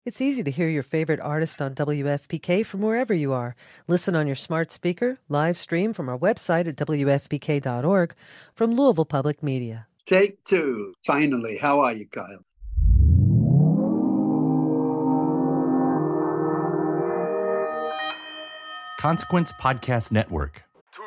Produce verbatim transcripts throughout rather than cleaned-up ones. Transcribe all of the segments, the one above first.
It's easy to hear your favorite artist on W F P K from wherever you are. Listen on your smart speaker, live stream from our website at W F P K dot org from Louisville Public Media. Take two. Finally, how are you, Kyle? Consequence Podcast Network.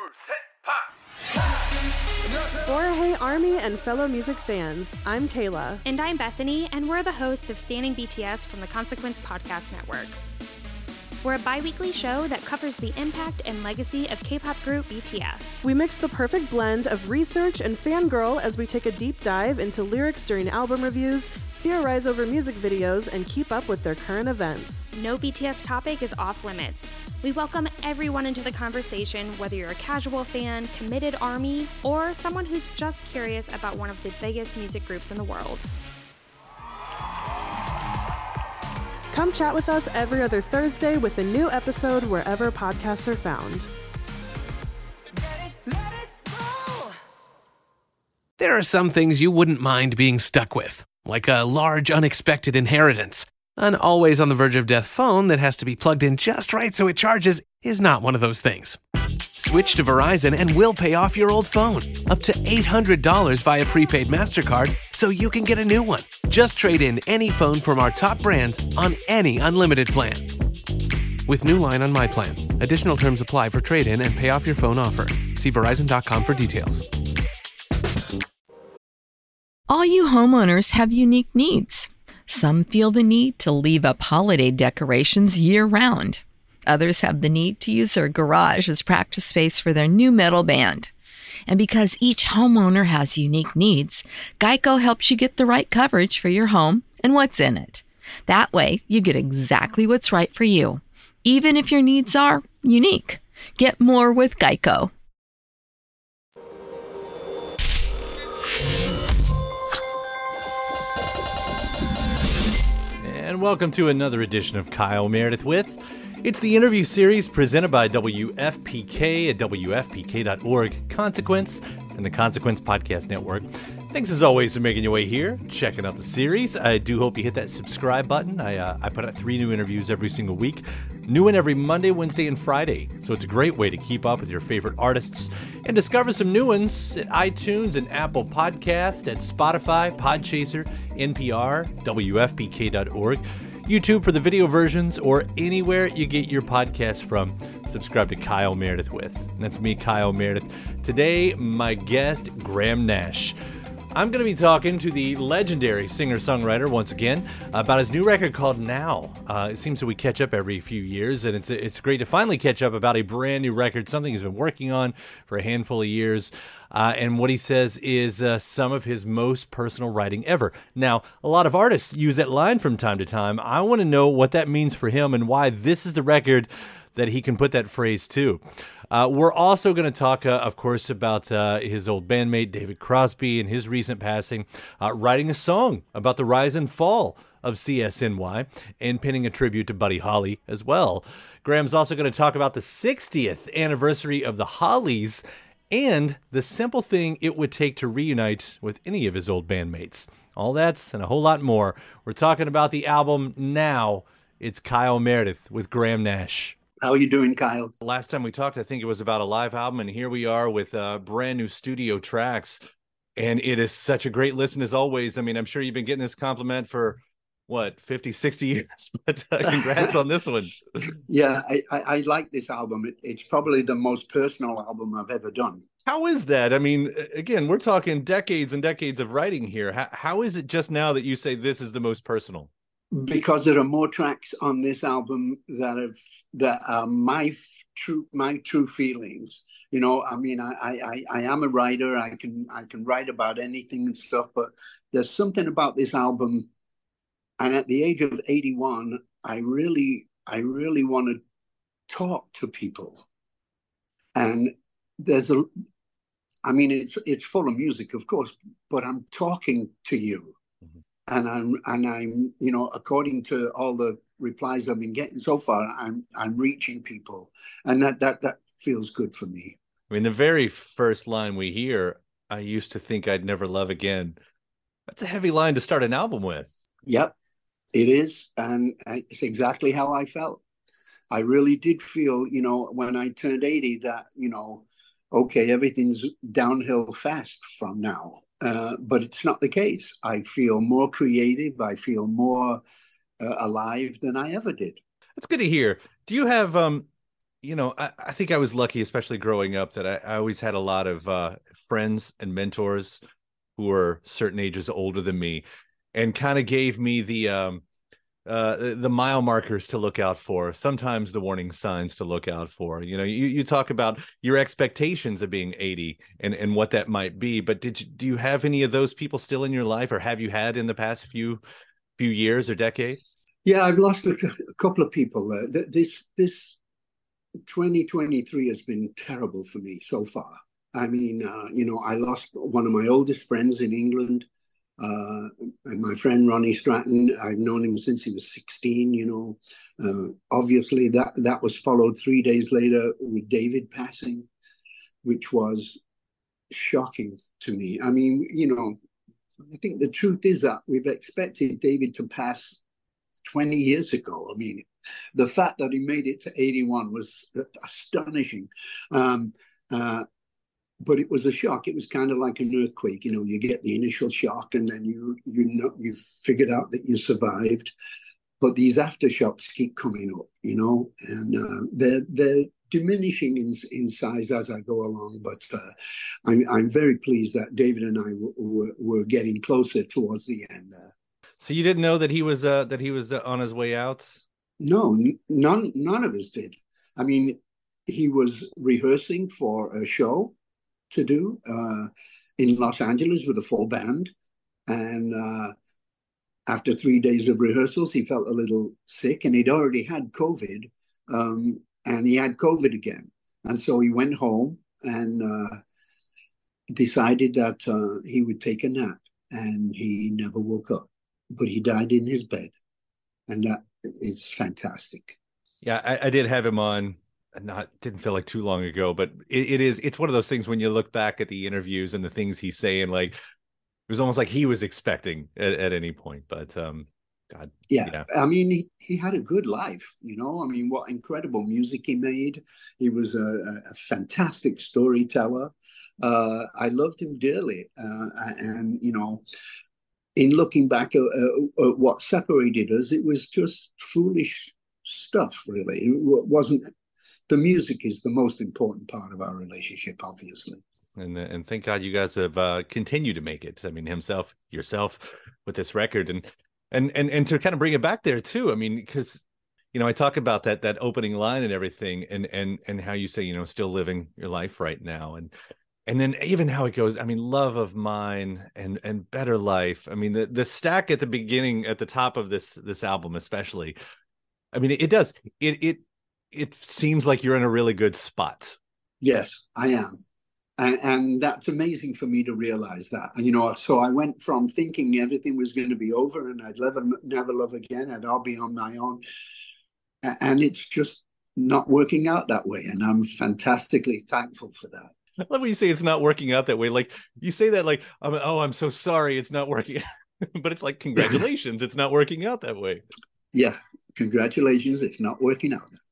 Hey Army and fellow music fans, I'm Kayla. And I'm Bethany, and we're the hosts of Standing B T S from the Consequence Podcast Network. We're a bi-weekly show that covers the impact and legacy of K-pop group B T S. We mix the perfect blend of research and fangirl as we take a deep dive into lyrics during album reviews, theorize over music videos, and keep up with their current events. No B T S topic is off limits. We welcome everyone into the conversation, whether you're a casual fan, committed ARMY, or someone who's just curious about one of the biggest music groups in the world. Come chat with us every other Thursday with a new episode wherever podcasts are found. There are some things you wouldn't mind being stuck with, like a large unexpected inheritance. An always on the verge of death phone that has to be plugged in just right so it charges is not one of those things. Switch to Verizon and we'll pay off your old phone, up to eight hundred dollars via prepaid MasterCard, so you can get a new one. Just trade in any phone from our top brands on any unlimited plan. With new line on My Plan. Additional terms apply for trade-in and pay off your phone offer. See Verizon dot com for details. All you homeowners have unique needs. Some feel the need to leave up holiday decorations year-round. Others have the need to use their garage as practice space for their new metal band. And because each homeowner has unique needs, Geico helps you get the right coverage for your home and what's in it. That way, you get exactly what's right for you, even if your needs are unique. Get more with Geico. And welcome to another edition of Kyle Meredith With. It's the interview series presented by W F P K at W F P K dot org, Consequence, and the Consequence Podcast Network. Thanks as always for making your way here, checking out the series. I do hope you hit that subscribe button. I uh, I put out three new interviews every single week. New one every Monday, Wednesday, and Friday. So it's a great way to keep up with your favorite artists and discover some new ones at iTunes and Apple Podcast, at Spotify, Podchaser, N P R, W F P K dot org, YouTube for the video versions, or anywhere you get your podcast from. Subscribe to Kyle Meredith With. And that's me, Kyle Meredith. Today, my guest, Graham Nash. I'm going to be talking to the legendary singer-songwriter once again about his new record called Now. Uh, it seems that we catch up every few years, and it's it's great to finally catch up about a brand new record, something he's been working on for a handful of years. Uh, and what he says is uh, some of his most personal writing ever. Now, a lot of artists use that line from time to time. I want to know what that means for him and why this is the record that he can put that phrase to. Uh, we're also going to talk, uh, of course, about uh, his old bandmate, David Crosby, and his recent passing, uh, writing a song about the rise and fall of C S N Y, and penning a tribute to Buddy Holly as well. Graham's also going to talk about the sixtieth anniversary of the Hollies and the simple thing it would take to reunite with any of his old bandmates. All that's and a whole lot more. We're talking about the album Now. It's Kyle Meredith with Graham Nash. How are you doing, Kyle? Last time we talked, I think it was about a live album, and here we are with uh, brand new studio tracks, and it is such a great listen as always. I mean, I'm sure you've been getting this compliment for, what, fifty, sixty years, but uh, congrats on this one. Yeah, I, I, I like this album. It, it's probably the most personal album I've ever done. How is that? I mean, again, we're talking decades and decades of writing here. How, how is it just now that you say this is the most personal? Because there are more tracks on this album that have that are my true my true feelings. You know, I mean, I, I I am a writer. I can I can write about anything and stuff. But there's something about this album, and at the age of eighty-one, I really I really want to talk to people. And there's a, I mean, it's it's full of music, of course, but I'm talking to you. And I'm, and I'm, you know, according to all the replies I've been getting so far, I'm, I'm reaching people, and that, that, that feels good for me. I mean, the very first line we hear, "I used to think I'd never love again." That's a heavy line to start an album with. Yep, It is, and it's exactly how I felt. I really did feel, you know, when I turned eighty that, you know, okay, everything's downhill fast from now. Uh, but it's not the case. I feel more creative. I feel more uh, alive than I ever did. That's good to hear. Do you have, um, you know, I, I think I was lucky, especially growing up, that I, I always had a lot of uh, friends and mentors who were certain ages older than me, and kind of gave me the um, uh, the mile markers to look out for, sometimes the warning signs to look out for. You know, you, you talk about your expectations of being eighty and, and what that might be, but did you, do you have any of those people still in your life, or have you had in the past few few years or decade? Yeah, I've lost a, a couple of people. Uh, this this twenty twenty-three has been terrible for me so far. I mean, uh, you know, I lost one of my oldest friends in England, uh, and my friend Ronnie Stratton. I've known him since he was sixteen, you know. Uh, obviously, that, that was followed three days later with David passing, which was shocking to me. I mean, you know, I think the truth is that we've expected David to pass twenty years ago. I mean, the fact that he made it to eighty-one was astonishing. Um, uh, but it was a shock. It was kind of like an earthquake. You know, you get the initial shock, and then you you know you figured out that you survived. But these aftershocks keep coming up, you know, and uh, they're they're diminishing in in size as I go along. But uh, I'm I'm very pleased that David and I w- w- were getting closer towards the end there. So you didn't know that he was uh, that he was uh, on his way out? No, n- none none of us did. I mean, he was rehearsing for a show to do uh, in Los Angeles with a full band, and uh, after three days of rehearsals, he felt a little sick, and he'd already had COVID, um, and he had COVID again, and so he went home and uh, decided that uh, he would take a nap, and he never woke up, but he died in his bed, and that is fantastic. Yeah, I, I did have him on. Not didn't feel like too long ago, but it, it is. It's one of those things when you look back at the interviews and the things he's saying, like it was almost like he was expecting at, at any point. But um, God, yeah. yeah, I mean, he, he had a good life, you know. I mean, what incredible music he made. He was a, a fantastic storyteller. Uh, I loved him dearly, uh, and you know, in looking back at, uh, at what separated us, it was just foolish stuff. Really, it wasn't. The music is the most important part of our relationship, obviously. And and thank God you guys have uh, continued to make it. I mean, himself, yourself, with this record, and and and and to kind of bring it back there too. I mean, because you know, I talk about that that opening line and everything, and and and how you say, you know, still living your life right now, and and then even how it goes. I mean, love of mine and and better life. I mean, the the stack at the beginning, at the top of this this album, especially. I mean, it, it does it it. It seems like you're in a really good spot. Yes, I am. And, and that's amazing for me to realize that. And, you know, so I went from thinking everything was going to be over and I'd never, never love again, and I'll be on my own. And it's just not working out that way. And I'm fantastically thankful for that. I love when you say it's not working out that way. Like you say that like, oh, I'm so sorry it's not working. But it's like, congratulations, it's not working out that way. Yeah, congratulations, it's not working out that way.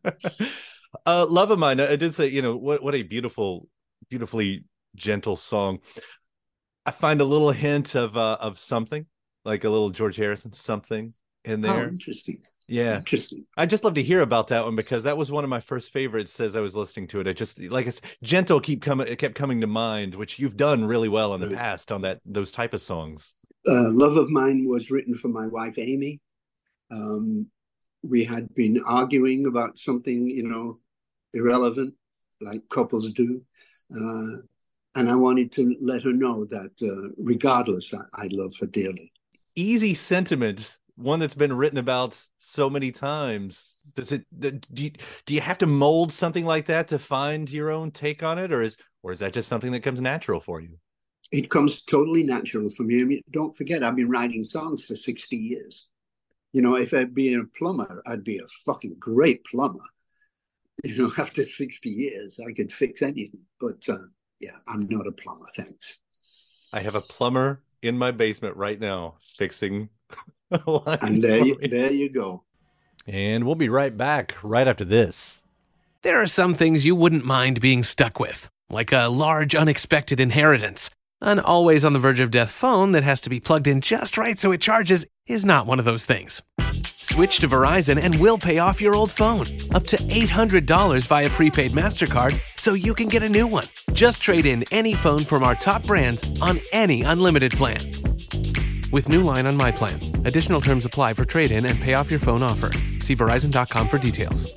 uh, Love of Mine, I did say, you know, what what a beautiful, beautifully gentle song. I find a little hint of uh, of something, like a little George Harrison something in there. Oh, interesting. Yeah, interesting. I just love to hear about that one because that was one of my first favorites as I was listening to it. I just like it's gentle keep coming, it kept coming to mind, which you've done really well in the past on that those type of songs. Uh, Love of Mine was written for my wife Amy. Um, we had been arguing about something, you know, irrelevant, like couples do. Uh, and I wanted to let her know that uh, regardless, I, I love her dearly. Easy Sentiment, one that's been written about so many times. Does it, do you, do you have to mold something like that to find your own take on it? Or is, or is that just something that comes natural for you? It comes totally natural for me. I mean, don't forget, I've been writing songs for sixty years. You know, if I'd been a plumber, I'd be a fucking great plumber. You know, after sixty years, I could fix anything. But uh, yeah, I'm not a plumber, thanks. I have a plumber in my basement right now fixing And there you, there you go. And we'll be right back right after this. There are some things you wouldn't mind being stuck with, like a large unexpected inheritance. An always on the verge of death phone that has to be plugged in just right so it charges is not one of those things. Switch to Verizon and we'll pay off your old phone, up to eight hundred dollars via prepaid MasterCard, so you can get a new one. Just trade in any phone from our top brands on any unlimited plan. With new line on My Plan. Additional terms apply for trade-in and pay off your phone offer. See Verizon dot com for details.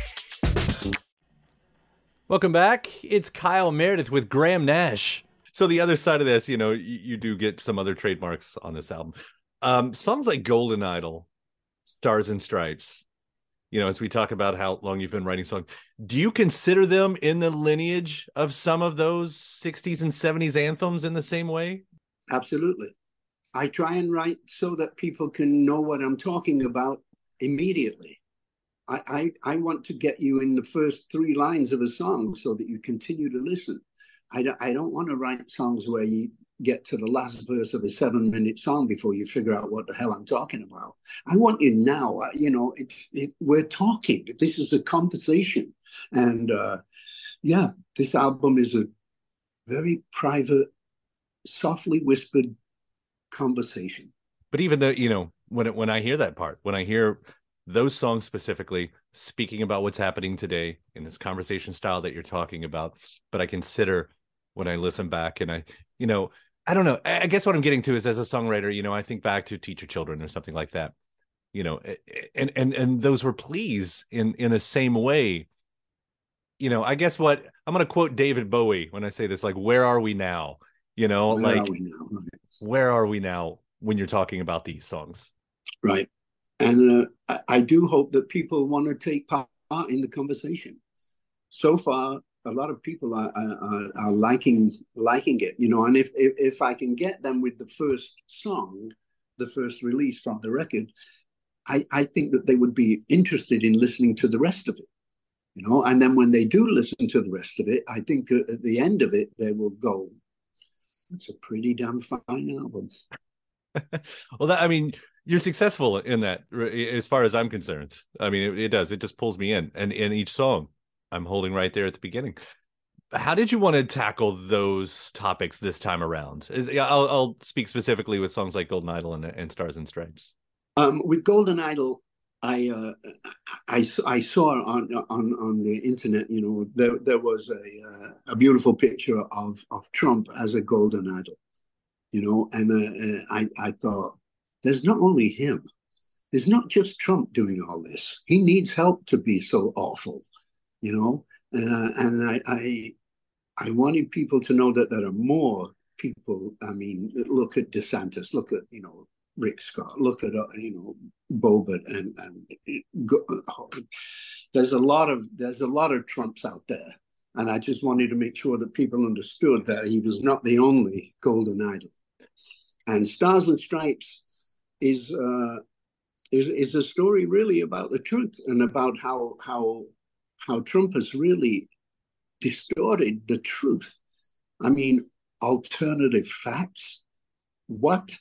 Welcome back. It's Kyle Meredith with Graham Nash. So the other side of this, you know, you, you do get some other trademarks on this album. Um, songs like Golden Idol, Stars and Stripes, you know, as we talk about how long you've been writing songs, do you consider them in the lineage of some of those sixties and seventies anthems in the same way? Absolutely. I try and write so that people can know what I'm talking about immediately. I, I, I want to get you in the first three lines of a song so that you continue to listen. I don't, I don't want to write songs where you get to the last verse of a seven-minute song before you figure out what the hell I'm talking about. I want you now. You know, it's it, we're talking. This is a conversation. And, uh, yeah, this album is a very private, softly whispered conversation. But even though, you know, when it, when I hear that part, when I hear those songs specifically speaking about what's happening today in this conversation style that you're talking about, but I consider when I listen back and I, you know, I don't know, I guess what I'm getting to is as a songwriter, you know, I think back to Teach Your Children or something like that, you know, and and and those were pleas in in the same way. You know, I guess what I'm going to quote David Bowie when I say this, like, where are we now? You know, where like, are we now? Right. Where are we now when you're talking about these songs? Right. And uh, I, I do hope that people want to take part in the conversation. So far, a lot of people are, are, are liking liking it, you know, and if, if, if I can get them with the first song, the first release from the record, I, I think that they would be interested in listening to the rest of it, you know, and then when they do listen to the rest of it, I think at the end of it, they will go, it's a pretty damn fine album. Well, that, I mean, you're successful in that as far as I'm concerned. I mean, it, it does. It just pulls me in. And in each song, I'm holding right there at the beginning. How did you want to tackle those topics this time around? I'll, I'll speak specifically with songs like Golden Idol and, and Stars and Stripes. Um, with Golden Idol, I, uh, I I saw on on on the internet, you know, there there was a uh, a beautiful picture of of Trump as a golden idol, you know, and uh, I I thought, there's not only him, there's not just Trump doing all this. He needs help to be so awful, you know, uh, and I, I I wanted people to know that there are more people. I mean, look at DeSantis, look at, you know, Rick Scott, look at, uh, you know, Boebert, and and go, there's a lot of there's a lot of Trumps out there, and I just wanted to make sure that people understood that he was not the only golden idol. And Stars and Stripes is uh, is is a story really about the truth and about how how how Trump has really distorted the truth. I mean, alternative facts. What?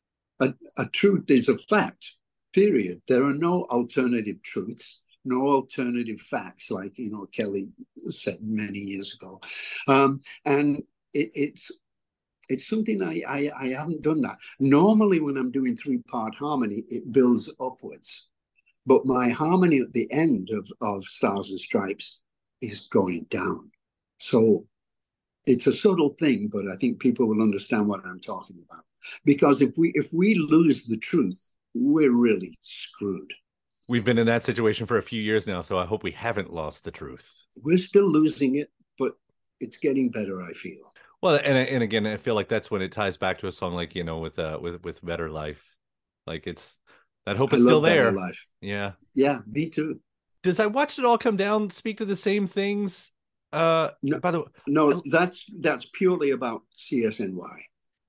A, a truth is a fact, period. There are no alternative truths, no alternative facts, like, you know, Kelly said many years ago. Um, and it, it's it's something I, I, I haven't done that. Normally, when I'm doing three-part harmony, it builds upwards. But my harmony at the end of, of Stars and Stripes is going down. So it's a subtle thing, but I think people will understand what I'm talking about. Because if we if we lose the truth, we're really screwed. We've been in that situation for a few years now, so I hope we haven't lost the truth. We're still losing it, but it's getting better, I feel. Well, and and again, I feel like that's when it ties back to a song like, you know, with uh with with Better Life. Like, it's that hope is I still love Better there. Life. Yeah. Yeah, me too. Does I Watched It All Come Down speak to the same things? Uh, no, by the way, no, I, that's that's purely about C S N Y.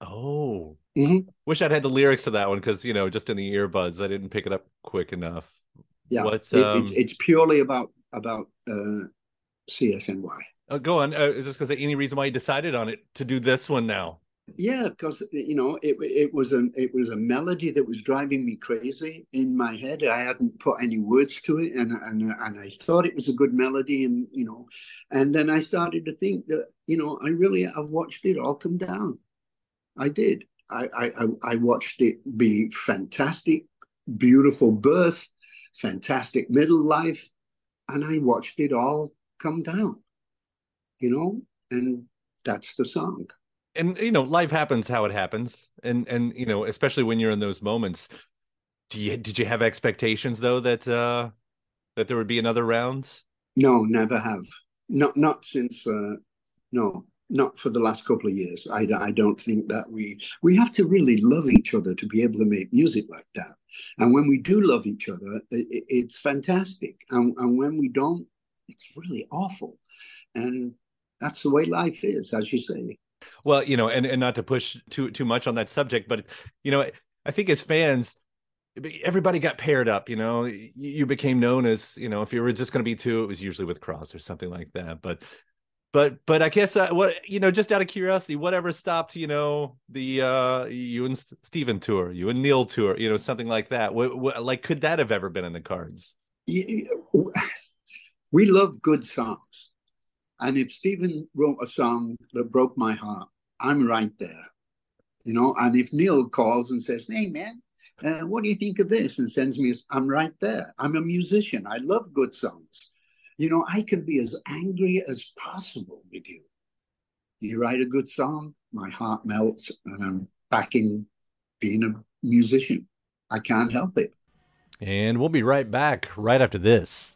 Oh, mm-hmm. Wish I'd had the lyrics to that one, because, you know, just in the earbuds, I didn't pick it up quick enough. Yeah, What's, it, um, it's, it's purely about about uh, C S N Y. Uh, go on. Uh, I was just going to say, any reason why you decided on it to do this one now? Yeah, because you know it it was a it was a melody that was driving me crazy in my head. I hadn't put any words to it, and and and I thought it was a good melody, and you know, and then I started to think that you know I really I've watched it all come down. I did. I I I watched it be fantastic, beautiful birth, fantastic middle life, and I watched it all come down. You know, and that's the song. And you know, life happens how it happens, and and you know, especially when you're in those moments. Do you did you have expectations though that uh that there would be another round? No, never have. Not not since. Uh, no, not for the last couple of years. I, I don't think that we we have to really love each other to be able to make music like that. And when we do love each other, it, it's fantastic. And and when we don't, it's really awful. And that's the way life is, as you say. Well, you know, and, and not to push too too much on that subject, but you know, I think as fans, everybody got paired up. You know, you became known as, you know, if you were just going to be two, it was usually with Cross or something like that. But but but I guess uh, what you know, just out of curiosity, whatever stopped, you know, the uh, you and Steven tour, you and Neil tour, you know, something like that. What, what like could that have ever been in the cards? We love good songs. And if Steven wrote a song that broke my heart, I'm right there, you know. And if Neil calls and says, "Hey, man, uh, what do you think of this?" and sends me, I'm right there. I'm a musician. I love good songs. You know, I can be as angry as possible with you. You write a good song, my heart melts, and I'm back in being a musician. I can't help it. And we'll be right back right after this.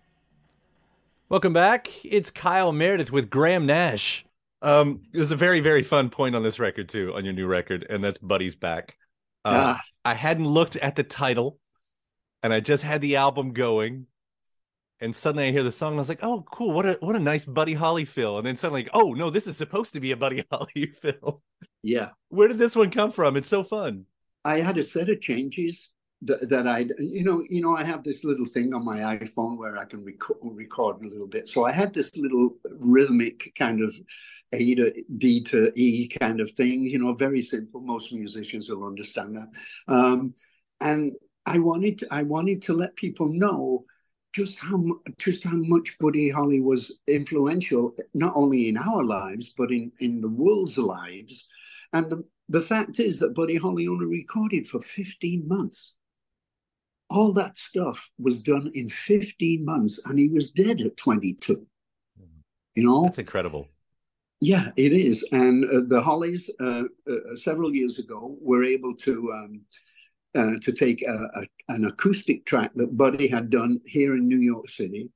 Welcome back. It's Kyle Meredith with Graham Nash. Um, it was a very, very fun point on this record, too, on your new record, and that's Buddy's Back. Uh, ah. I hadn't looked at the title, and I just had the album going, and suddenly I hear the song, and I was like, oh, cool, what a what a nice Buddy Holly feel. And then suddenly, oh, no, this is supposed to be a Buddy Holly feel. Yeah. Where did this one come from? It's so fun. I had a set of changes that, that I, you know, you know, I have this little thing on my iPhone where I can record, record a little bit. So I had this little rhythmic kind of A to D to E kind of thing, you know, very simple. Most musicians will understand that. Um, and I wanted, to, I wanted to let people know just how just how much Buddy Holly was influential, not only in our lives but in in the world's lives. And the, the fact is that Buddy Holly only recorded for fifteen months. All that stuff was done in fifteen months, and he was dead at twenty-two. You know, that's incredible. Yeah, it is. And uh, the Hollies, uh, uh, several years ago, were able to um, uh, to take a, a, an acoustic track that Buddy had done here in New York City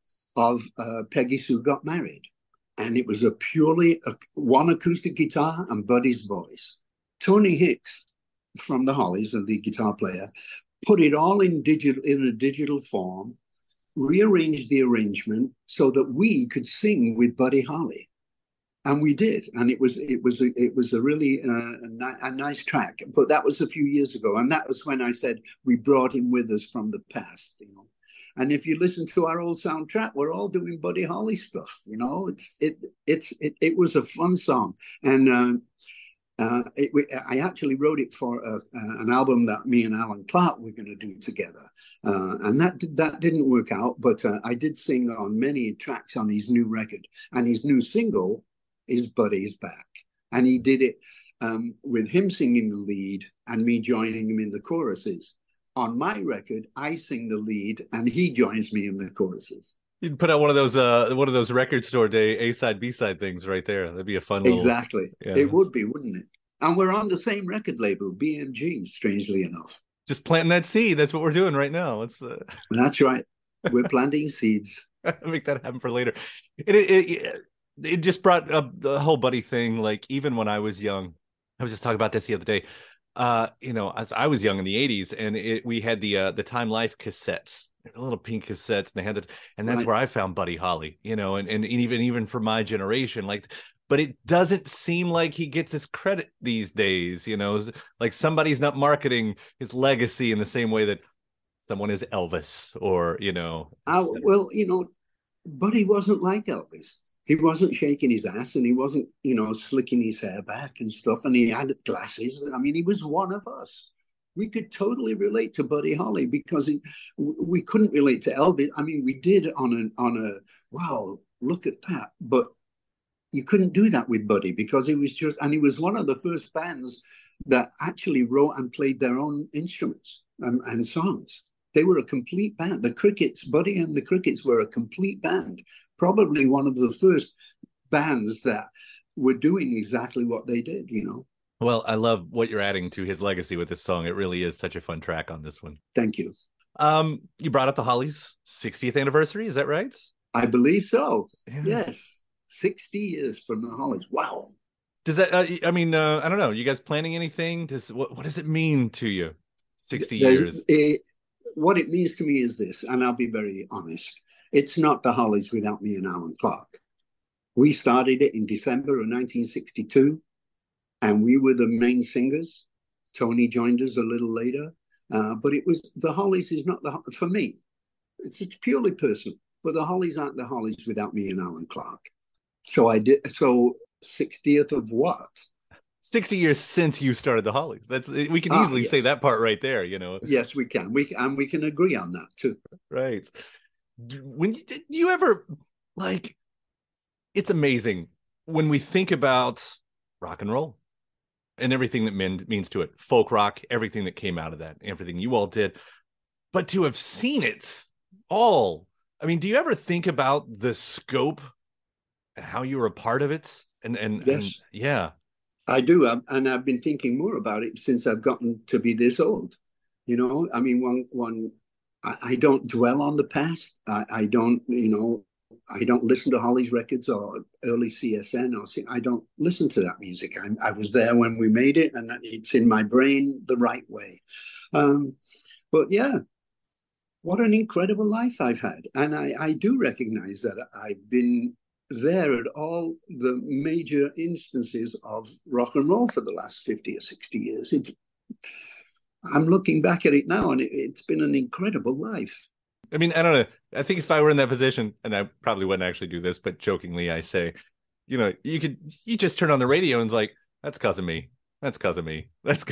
of uh, Peggy Sue Got Married, and it was a purely a, one acoustic guitar and Buddy's voice. Tony Hicks from the Hollies, the lead guitar player, put it all in digital in a digital form, rearranged the arrangement so that we could sing with Buddy Holly, and we did. And it was it was a, it was a really uh, a, ni- a nice track. But that was a few years ago, and that was when I said we brought him with us from the past, you know. And if you listen to our old soundtrack, we're all doing Buddy Holly stuff, you know. It's it it's it, it was a fun song, and. Uh, Uh, it, I actually wrote it for a, uh, an album that me and Alan Clark were going to do together, uh, and that that didn't work out. But uh, I did sing on many tracks on his new record, and his new single is "Buddy's Back," and he did it um, with him singing the lead and me joining him in the choruses. On my record, I sing the lead, and he joins me in the choruses. You'd put out one of those uh, one of those record store day A side B side things right there. That'd be a fun little... Exactly. Yeah, it that's... would be, wouldn't it? And we're on the same record label, B M G, strangely enough. Just planting that seed. That's what we're doing right now. Let's. Uh... That's right. We're planting seeds. Make that happen for later. It it, it it just brought up the whole Buddy thing. Like even when I was young, I was just talking about this the other day. Uh, you know, as I was young in the eighties, and it, we had the uh, the Time Life cassettes, little pink cassettes, and they had it, and that's right. Where I found Buddy Holly. You know, and and even even for my generation, like. But it doesn't seem like he gets his credit these days, you know, like somebody's not marketing his legacy in the same way that someone is Elvis or, you know. Uh, well, you know, Buddy wasn't like Elvis. He wasn't shaking his ass, and he wasn't, you know, slicking his hair back and stuff. And he had glasses. I mean, he was one of us. We could totally relate to Buddy Holly because he, we couldn't relate to Elvis. I mean, we did on a, on a, wow, look at that. But you couldn't do that with Buddy because he was just, and he was one of the first bands that actually wrote and played their own instruments and, and songs. They were a complete band. The Crickets, Buddy and the Crickets were a complete band. Probably one of the first bands that were doing exactly what they did, you know. Well, I love what you're adding to his legacy with this song. It really is such a fun track on this one. Thank you. Um, you brought up the Hollies' sixtieth anniversary. Is that right? I believe so. Yeah. Yes. sixty years from the Hollies. Wow. Does that, uh, I mean, uh, I don't know. You guys planning anything? Does what, what does it mean to you? sixty There's, years. It, what it means to me is this, and I'll be very honest. It's not the Hollies without me and Alan Clark. We started it in December of nineteen sixty-two, and we were the main singers. Tony joined us a little later, uh, but it was the Hollies is not the for me. It's, it's purely personal, but the Hollies aren't the Hollies without me and Alan Clark. So I did. So sixtieth of what? sixty years since you started the Hollies. That's we can Ah, easily yes. say that part right there. You know. Yes, we can. We and we can agree on that too. Right. When you, did you ever like? It's amazing when we think about rock and roll and everything that mean, means to it, folk rock, everything that came out of that, everything you all did, but to have seen it all. I mean, do you ever think about the scope and how you were a part of it? And and, Yes. and yeah. I do, and I've been thinking more about it since I've gotten to be this old. You know, I mean, one, one, I, I don't dwell on the past. I, I don't, you know, I don't listen to Hollies records or early C S N or I don't listen to that music. I, I was there when we made it, and it's in my brain the right way. Um, but yeah, what an incredible life I've had, and I, I do recognize that I've been there at all the major instances of rock and roll for the last fifty or sixty years. It's, I'm looking back at it now, and it, it's been an incredible life. I mean, I don't know. I think if I were in that position, and I probably wouldn't actually do this, but jokingly I say, you know, you could, you just turn on the radio and it's like, that's because of me. That's because of me. That's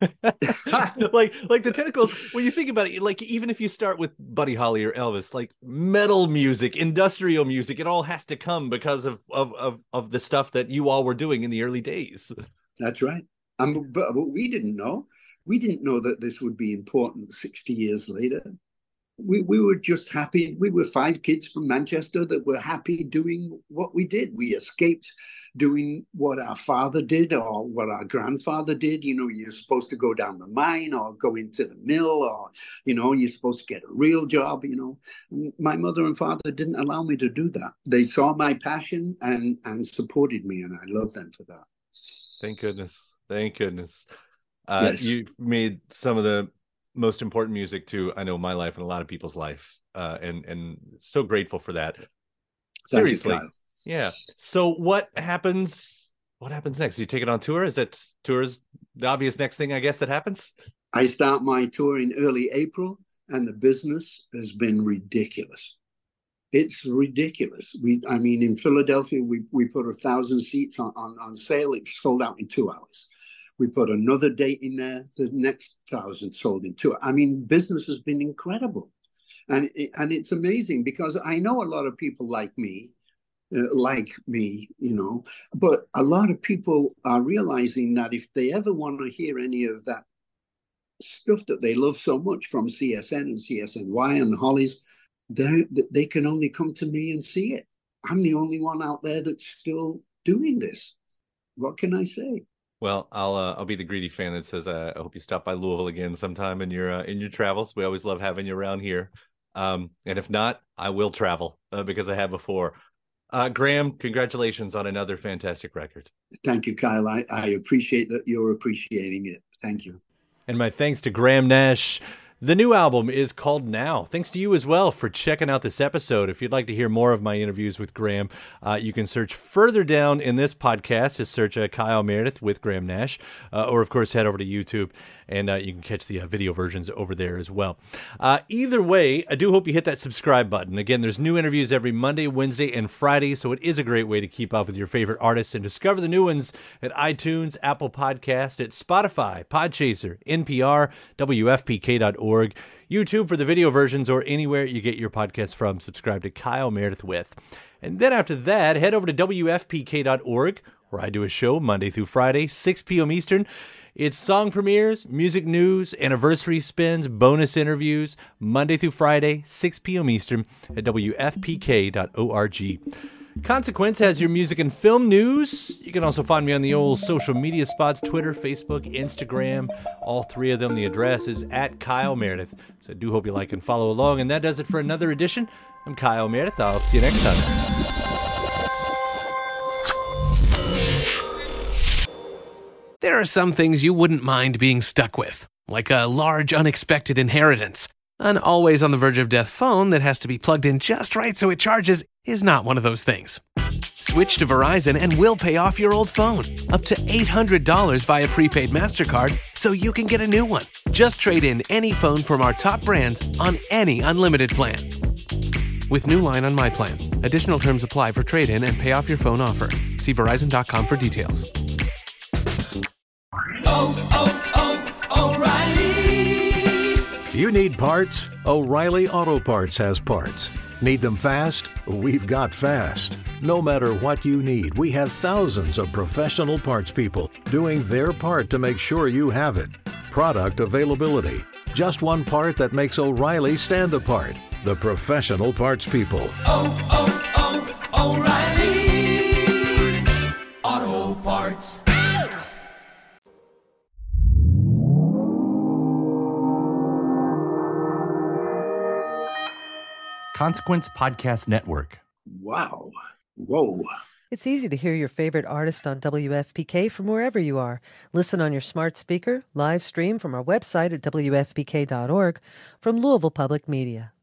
like, like the Tentacles. When you think about it, like even if you start with Buddy Holly or Elvis, like metal music, industrial music, it all has to come because of of of, of the stuff that you all were doing in the early days. That's right. Um, but, but we didn't know. We didn't know that this would be important sixty years later. We we were just happy. We were five kids from Manchester that were happy doing what we did. We escaped doing what our father did or what our grandfather did. You know, you're supposed to go down the mine or go into the mill, or, you know, you're supposed to get a real job, you know. My mother and father didn't allow me to do that. They saw my passion and, and supported me, and I love them for that. Thank goodness. Thank goodness. Uh, Yes. You've made some of the most important music to, I know, my life and a lot of people's life, uh, and and so grateful for that. Thank you, Seriously, Kyle. yeah. So what happens? What happens next? You take it on tour? Is that tours the obvious next thing, I guess, that happens? I start my tour in early April, and the business has been ridiculous. It's ridiculous. We, I mean, in Philadelphia, we we put a thousand seats on, on, on sale. It sold out in two hours. We put another date in there. The next thousand sold in two. I mean, business has been incredible, and it, and it's amazing because I know a lot of people like me, uh, like me, you know. But a lot of people are realizing that if they ever want to hear any of that stuff that they love so much from C S N and C S N Y and the Hollies, they they can only come to me and see it. I'm the only one out there that's still doing this. What can I say? Well, I'll uh, I'll be the greedy fan that says uh, I hope you stop by Louisville again sometime in your uh, in your travels. We always love having you around here, um, and if not, I will travel uh, because I have before. Uh, Graham, congratulations on another fantastic record. Thank you, Kyle. I, I appreciate that you're appreciating it. Thank you. And my thanks to Graham Nash. The new album is called Now. Thanks to you as well for checking out this episode. If you'd like to hear more of my interviews with Graham, uh, you can search further down in this podcast. Just search uh, Kyle Meredith with Graham Nash, uh, or of course head over to YouTube and uh, you can catch the uh, video versions over there as well. Uh, either way, I do hope you hit that subscribe button. Again, there's new interviews every Monday, Wednesday, and Friday, so it is a great way to keep up with your favorite artists and discover the new ones at iTunes, Apple Podcast, at Spotify, Podchaser, N P R, W F P K dot org, YouTube for the video versions, or anywhere you get your podcasts from. Subscribe to Kyle Meredith With. And then after that, head over to W F P K dot org, where I do a show Monday through Friday, six p.m. Eastern. It's song premieres, music news, anniversary spins, bonus interviews, Monday through Friday, six p.m. Eastern at W F P K dot org. Consequence has your music and film news. You can also find me on the old social media spots, Twitter, Facebook, Instagram, all three of them. The address is at Kyle Meredith. So I do hope you like and follow along. And that does it for another edition. I'm Kyle Meredith. I'll see you next time. There are some things you wouldn't mind being stuck with, like a large unexpected inheritance. An always on the verge of death phone that has to be plugged in just right so it charges is not one of those things. Switch to Verizon and we'll pay off your old phone, up to eight hundred dollars via prepaid MasterCard, so you can get a new one. Just trade in any phone from our top brands on any unlimited plan. With new line on My Plan. Additional terms apply for trade-in and pay off your phone offer. See Verizon dot com for details. Oh, oh, O'Reilly! You need parts? O'Reilly Auto Parts has parts. Need them fast? We've got fast. No matter what you need, we have thousands of professional parts people doing their part to make sure you have it. Product availability. Just one part that makes O'Reilly stand apart. The professional parts people. Oh, oh, oh, O'Reilly Auto Parts. Consequence Podcast Network. Wow. Whoa. It's easy to hear your favorite artist on W F P K from wherever you are. Listen on your smart speaker, live stream from our website at W F P K dot org, from Louisville Public Media.